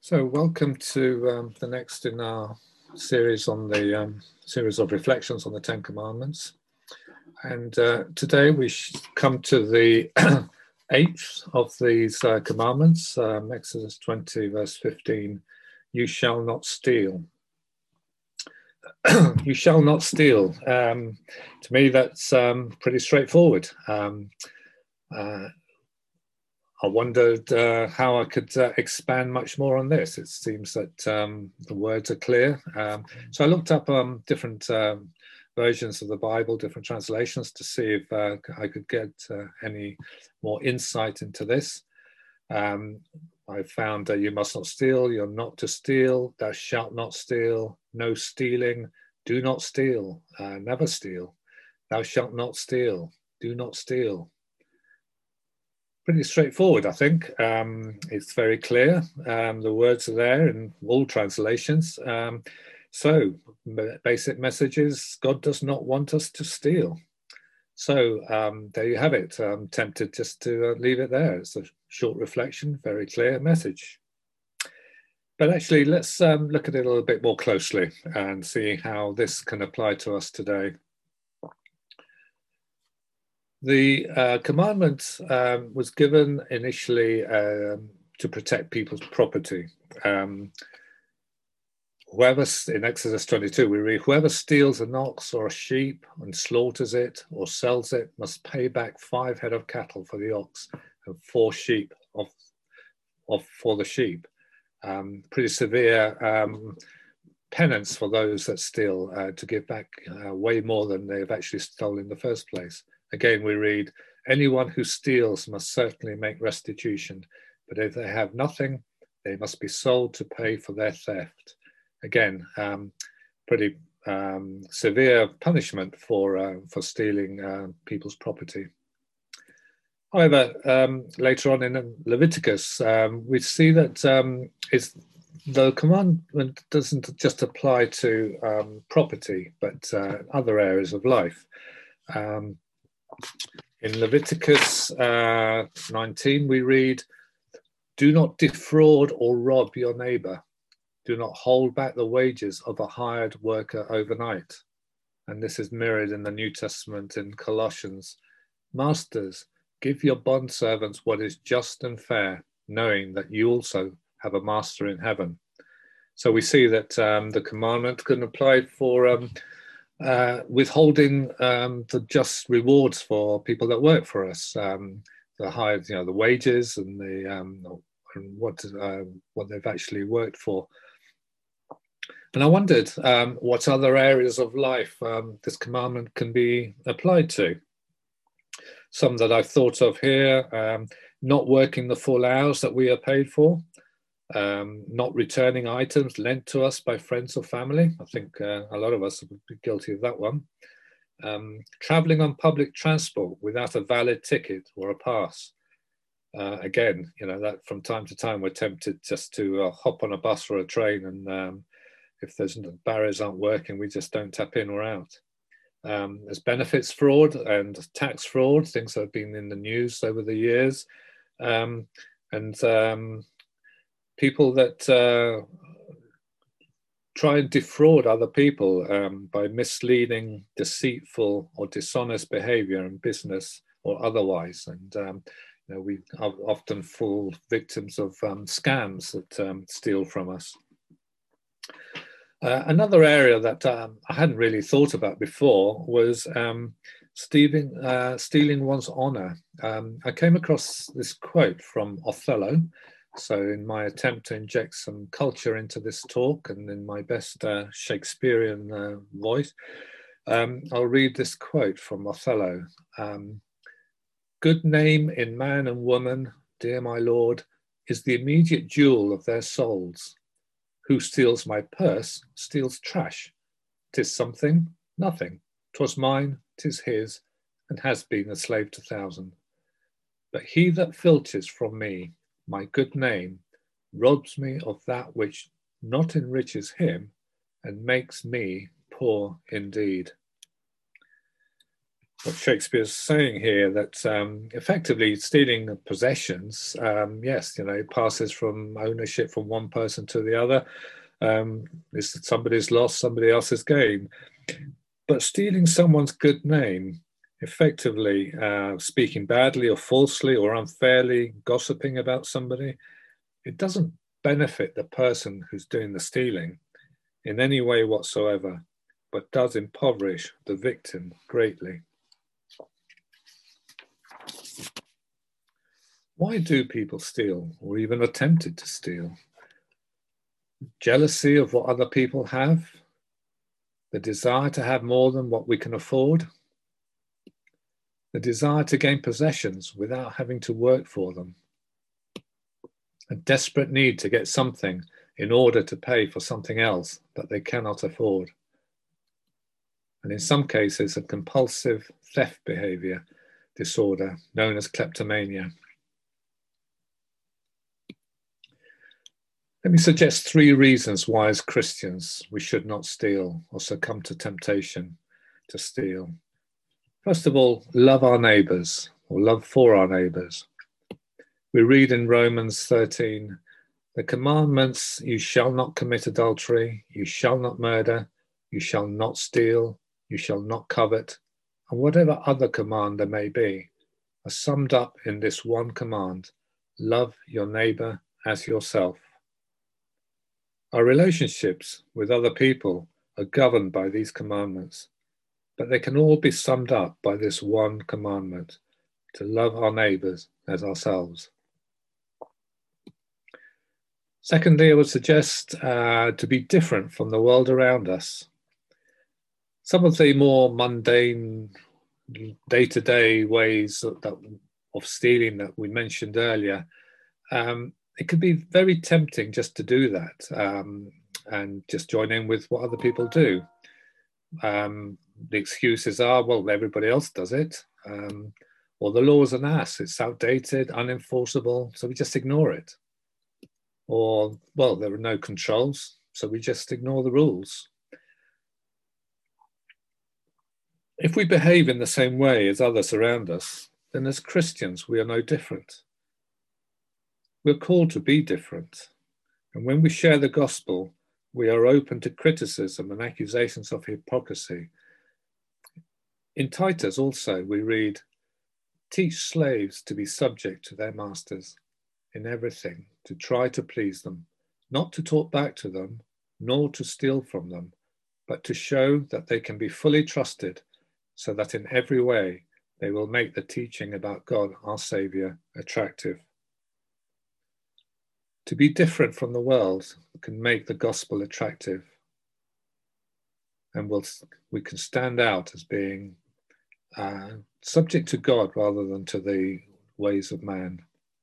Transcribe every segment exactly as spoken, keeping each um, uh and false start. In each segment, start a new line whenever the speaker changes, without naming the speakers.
So welcome to um, the next in our series on the um, series of reflections on the Ten Commandments. And uh, today we come to the eighth of these uh, commandments, um, Exodus twenty verse fifteen, you shall not steal. You shall not steal. Um, to me, that's um, pretty straightforward. Um, uh, I wondered uh, how I could uh, expand much more on this. It seems that um, the words are clear. Um, so I looked up um, different um, versions of the Bible, different translations, to see if uh, I could get uh, any more insight into this. Um, I found that you must not steal, you're not to steal, thou shalt not steal, no stealing, do not steal, uh, never steal, thou shalt not steal, do not steal. Pretty straightforward, I think. Um, it's very clear. Um, the words are there in all translations. Um, so, basic message is God does not want us to steal. So um, there you have it. I'm tempted just to uh, leave it there. It's a short reflection, very clear message. But actually, let's um, look at it a little bit more closely and see how this can apply to us today. The uh, commandment um, was given initially um, to protect people's property. Um, whoever, in Exodus twenty-two, we read, whoever steals an ox or a sheep and slaughters it or sells it must pay back five head of cattle for the ox and four sheep of, of for the sheep. Um, pretty severe um, penance for those that steal, uh, to give back uh, way more than they've actually stolen in the first place. Again, we read, anyone who steals must certainly make restitution, but if they have nothing, they must be sold to pay for their theft. Again, um, pretty um, severe punishment for, uh, for stealing uh, people's property. However, um, later on in Leviticus, um, we see that um, it's, the commandment doesn't just apply to um, property, but uh, other areas of life. Um, in Leviticus uh, nineteen, we read, do not defraud or rob your neighbor. Do not hold back the wages of a hired worker overnight. And this is mirrored in the New Testament in Colossians. Masters, give your bondservants what is just and fair, knowing that you also have a master in heaven. So we see that um, the commandment can apply for um, uh, withholding um, the just rewards for people that work for us, um, the high, you know, the wages and the um, and what uh, what they've actually worked for. And I wondered um, what other areas of life um, this commandment can be applied to. Some that I've thought of here: um, not working the full hours that we are paid for. Um, not returning items lent to us by friends or family. I think uh, a lot of us would be guilty of that one. Um, traveling on public transport without a valid ticket or a pass. Uh, again, you know, that from time to time we're tempted just to uh, hop on a bus or a train, and um, if those barriers aren't working, we just don't tap in or out. Um, there's benefits fraud and tax fraud, things that have been in the news over the years. Um, and um, people that uh, try and defraud other people um, by misleading, deceitful or dishonest behavior in business or otherwise. And um, you know, we often fall victims of um, scams that um, steal from us. Uh, another area that um, I hadn't really thought about before was um, stealing, uh, stealing one's honor. Um, I came across this quote from Othello. So in my attempt to inject some culture into this talk and in my best uh, Shakespearean uh, voice, um, I'll read this quote from Othello. Um, Good name in man and woman, dear my lord, is the immediate jewel of their souls. Who steals my purse steals trash. 'Tis something, nothing. 'Twas mine, 'tis his, and has been a slave to thousand. But he that filches from me my good name robs me of that which not enriches him and makes me poor indeed. what Shakespeare's saying here, that um, effectively stealing possessions, um, yes, you know, it passes from ownership from one person to the other. Um, it's somebody's loss, somebody else's gain. But stealing someone's good name, effectively uh, speaking badly or falsely or unfairly, gossiping about somebody, it doesn't benefit the person who's doing the stealing in any way whatsoever, but does impoverish the victim greatly. Why do people steal, or even attempted to steal? Jealousy of what other people have, the desire to have more than what we can afford, the desire to gain possessions without having to work for them, a desperate need to get something in order to pay for something else that they cannot afford, and in some cases a compulsive theft behavior disorder known as kleptomania. Let me suggest three reasons why, as Christians, we should not steal or succumb to temptation to steal. First of all, love our neighbours, or love for our neighbours. We read in Romans thirteen, the commandments, you shall not commit adultery, you shall not murder, you shall not steal, you shall not covet, and whatever other command there may be, are summed up in this one command: love your neighbour as yourself. Our relationships with other people are governed by these commandments, but they can all be summed up by this one commandment: to love our neighbours as ourselves. Secondly, I would suggest uh, to be different from the world around us. Some of the more mundane, day-to-day ways of, that, of stealing that we mentioned earlier, um, it could be very tempting just to do that um, and just join in with what other people do. Um, the excuses are, well, everybody else does it, um, or the law is an ass, it's outdated, unenforceable, so we just ignore it. Or, well, there are no controls, so we just ignore the rules. If we behave in the same way as others around us, then as Christians, we are no different. We're called to be different. And when we share the gospel, we are open to criticism and accusations of hypocrisy. In Titus also, we read, teach slaves to be subject to their masters in everything, to try to please them, not to talk back to them, nor to steal from them, but to show that they can be fully trusted, so that in every way they will make the teaching about God, our Saviour, attractive. To be different from the world can make the gospel attractive, and we'll, we can stand out as being uh, subject to God rather than to the ways of man.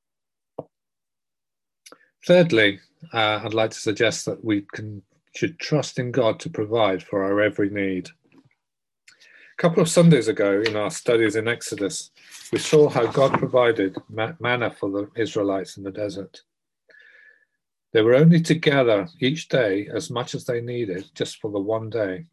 Thirdly, uh, I'd like to suggest that we can, should trust in God to provide for our every need. A couple of Sundays ago in our studies in Exodus, we saw how God provided manna for the Israelites in the desert. They were only to gather each day as much as they needed just for the one day,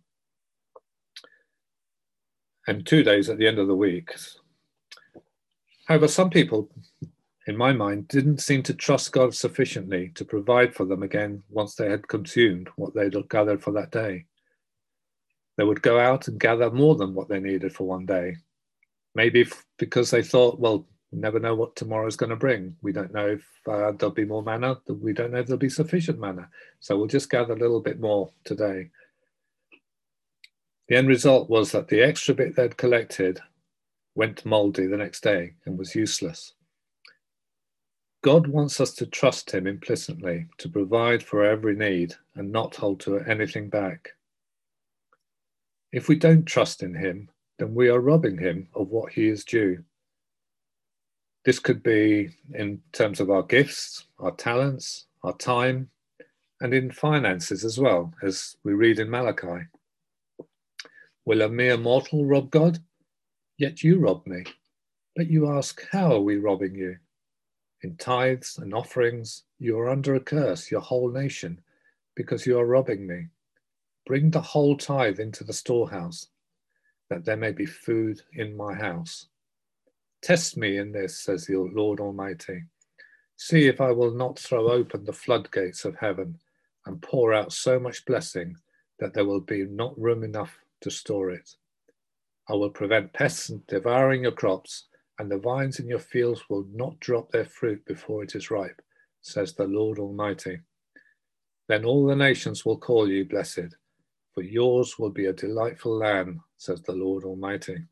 and two days at the end of the week. However, some people, in my mind, didn't seem to trust God sufficiently to provide for them again once they had consumed what they'd gathered for that day. They would go out and gather more than what they needed for one day. Maybe because they thought, well, we never know what tomorrow's going to bring. We don't know if uh, there'll be more manna. We don't know if there'll be sufficient manna. So we'll just gather a little bit more today. The end result was that the extra bit they'd collected went mouldy the next day and was useless. God wants us to trust him implicitly, to provide for every need and not hold to anything back. If we don't trust in him, then we are robbing him of what he is due. This could be in terms of our gifts, our talents, our time, and in finances as well, as we read in Malachi. Will a mere mortal rob God? Yet you rob me. But you ask, how are we robbing you? In tithes and offerings, you are under a curse, your whole nation, because you are robbing me. Bring the whole tithe into the storehouse, that there may be food in my house. Test me in this, says the Lord Almighty. See if I will not throw open the floodgates of heaven and pour out so much blessing that there will be not room enough to store it. I will prevent pests from devouring your crops, and the vines in your fields will not drop their fruit before it is ripe, says the Lord Almighty. Then all the nations will call you blessed, for yours will be a delightful land, says the Lord Almighty.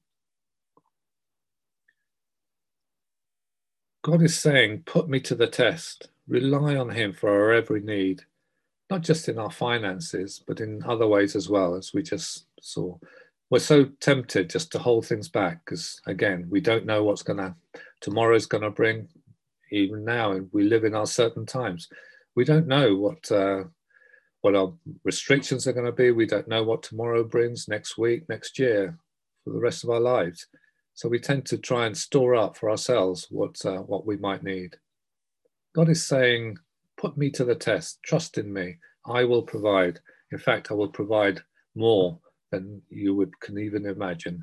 God is saying, put me to the test. Rely on him for our every need, not just in our finances, but in other ways as well, as we just saw. We're so tempted just to hold things back because, again, we don't know what's going to, tomorrow's going to bring. Even now, and we live in our certain times. We don't know what uh, what our restrictions are going to be. We don't know what tomorrow brings, next week, next year, for the rest of our lives. So we tend to try and store up for ourselves what uh, what we might need. God is saying, put me to the test, trust in me, I will provide. In fact, I will provide more than you would can even imagine.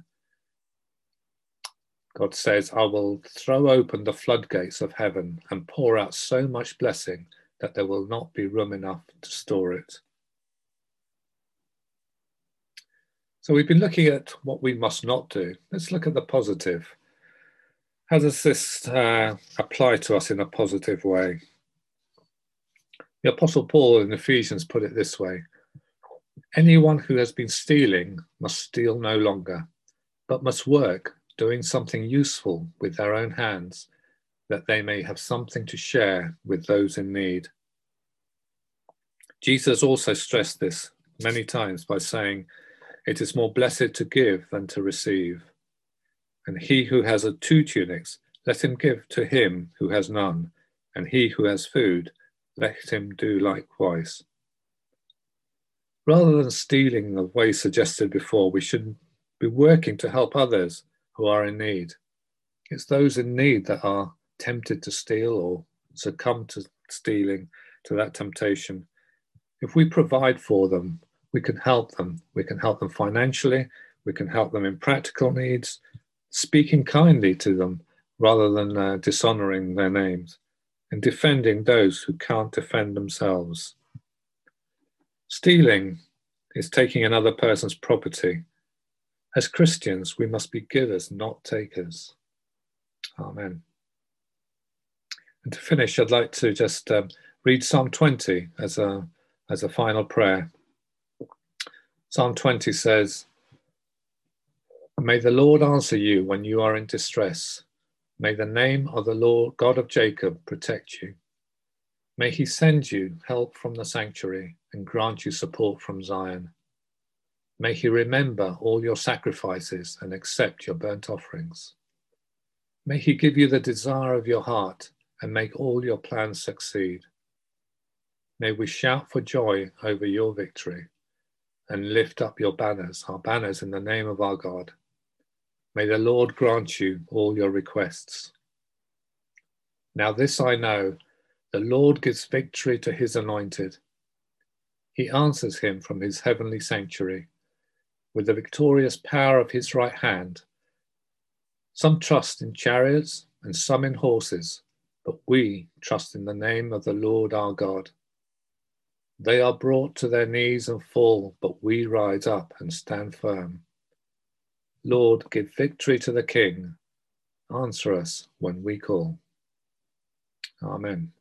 God says, I will throw open the floodgates of heaven and pour out so much blessing that there will not be room enough to store it. So we've been looking at what we must not do. Let's look at the positive. How does this uh, apply to us in a positive way? The Apostle Paul in Ephesians put it this way: anyone who has been stealing must steal no longer, but must work, doing something useful with their own hands, that they may have something to share with those in need. Jesus also stressed this many times by saying, it is more blessed to give than to receive. And he who has a two tunics, let him give to him who has none, and he who has food, let him do likewise. Rather than stealing the way suggested before, we should be working to help others who are in need. It's those in need that are tempted to steal or succumb to stealing, to that temptation. If we provide for them, we can help them. We can help them financially. We can help them in practical needs, speaking kindly to them rather than uh, dishonoring their names, and defending those who can't defend themselves. Stealing is taking another person's property. As Christians, we must be givers, not takers. Amen. And to finish, I'd like to just um, read Psalm twenty as a, as a final prayer. Psalm twenty says, may the Lord answer you when you are in distress. May the name of the Lord God of Jacob protect you. May he send you help from the sanctuary and grant you support from Zion. May he remember all your sacrifices and accept your burnt offerings. May he give you the desire of your heart and make all your plans succeed. May we shout for joy over your victory and lift up your banners, our banners in the name of our God. May the Lord grant you all your requests. Now this I know, the Lord gives victory to his anointed. He answers him from his heavenly sanctuary with the victorious power of his right hand. Some trust in chariots and some in horses, but we trust in the name of the Lord our God. They are brought to their knees and fall, but we rise up and stand firm. Lord, give victory to the King. Answer us when we call. Amen.